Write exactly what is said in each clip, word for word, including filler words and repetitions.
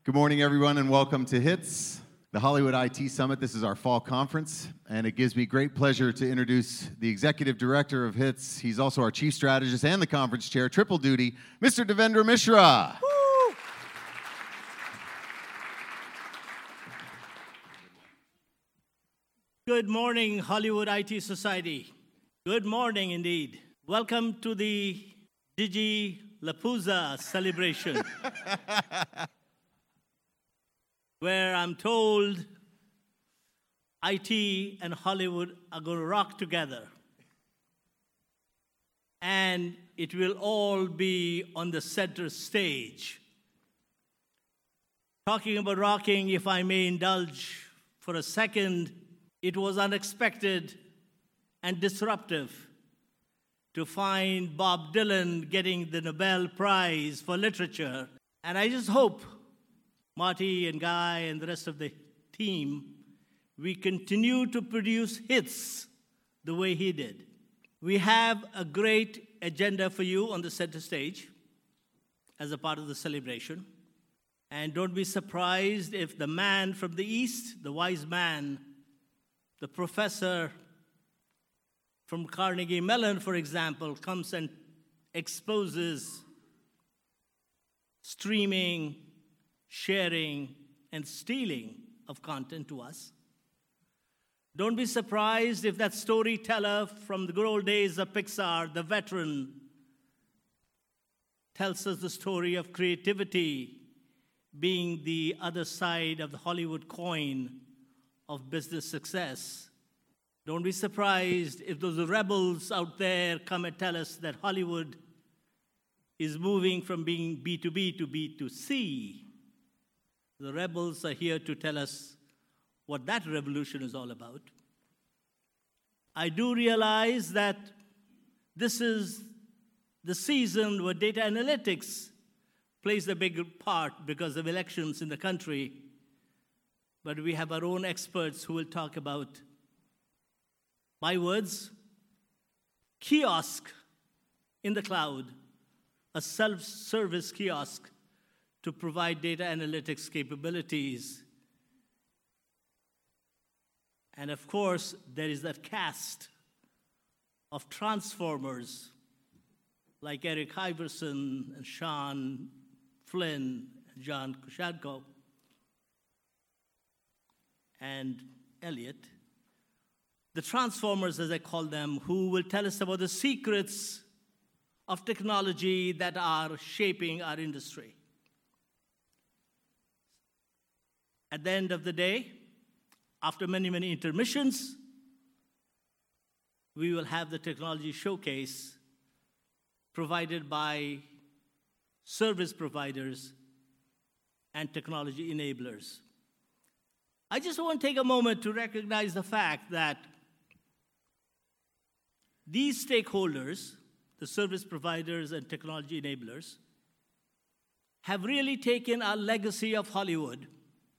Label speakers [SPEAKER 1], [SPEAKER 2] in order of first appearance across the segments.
[SPEAKER 1] Good morning, everyone, and welcome to HITS, the Hollywood I T Summit. This is our fall conference, and it gives me great pleasure to introduce the Executive Director of HITS. He's also our Chief Strategist and the Conference Chair, triple duty, Mister Devendra Mishra. Woo!
[SPEAKER 2] Good morning, Hollywood I T Society. Good morning, indeed. Welcome to the Digi-Lapooza celebration, where I'm told I T and Hollywood are going to rock together. And it will all be on the center stage. Talking about rocking, if I may indulge for a second, it was unexpected and disruptive to find Bob Dylan getting the Nobel Prize for Literature. And I just hope Marty and Guy and the rest of the team, we continue to produce hits the way he did. We have a great agenda for you on the center stage as a part of the celebration. And don't be surprised if the man from the East, the wise man, the professor from Carnegie Mellon, for example, comes and exposes streaming, sharing, and stealing of content to us. Don't be surprised if that storyteller from the good old days of Pixar, the veteran, tells us the story of creativity being the other side of the Hollywood coin of business success. Don't be surprised if those rebels out there come and tell us that Hollywood is moving from being B two B to B two C. The rebels are here to tell us what that revolution is all about. I do realize that this is the season where data analytics plays a big part because of elections in the country. But we have our own experts who will talk about, my words, kiosk in the cloud, a self-service kiosk to provide data analytics capabilities. And of course, there is that cast of transformers like Eric Iverson and Sean Flynn and John Kushadko and Elliot. The transformers, as I call them, who will tell us about the secrets of technology that are shaping our industry. At the end of the day, after many, many intermissions, we will have the technology showcase provided by service providers and technology enablers. I just want to take a moment to recognize the fact that these stakeholders, the service providers and technology enablers, have really taken our legacy of Hollywood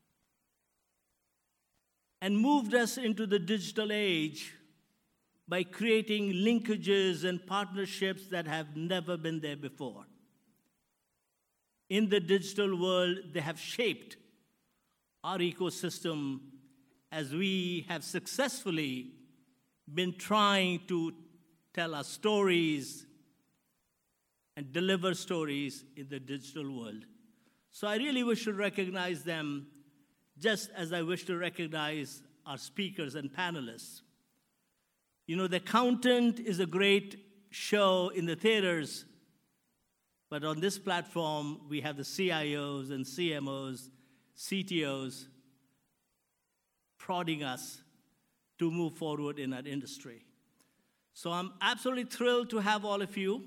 [SPEAKER 2] and moved us into the digital age by creating linkages and partnerships that have never been there before. In the digital world, they have shaped our ecosystem as we have successfully been trying to tell our stories and deliver stories in the digital world. So I really wish to recognize them, just as I wish to recognize our speakers and panelists. You know, The Accountant is a great show in the theaters, but on this platform, we have the C I Os and C M Os, C T Os prodding us to move forward in our industry. So I'm absolutely thrilled to have all of you.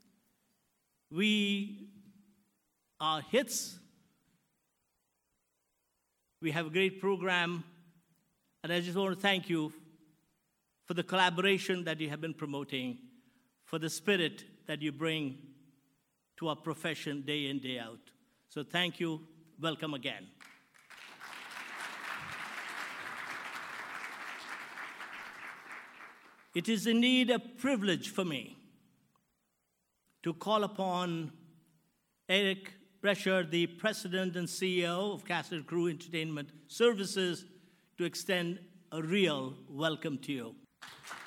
[SPEAKER 2] We are HITS. We have a great program, and I just want to thank you for the collaboration that you have been promoting, for the spirit that you bring to our profession day in, day out. So thank you. Welcome again. It is indeed a privilege for me to call upon Eric pressure the President and C E O of Cast and Crew Entertainment Services to extend a real welcome to you.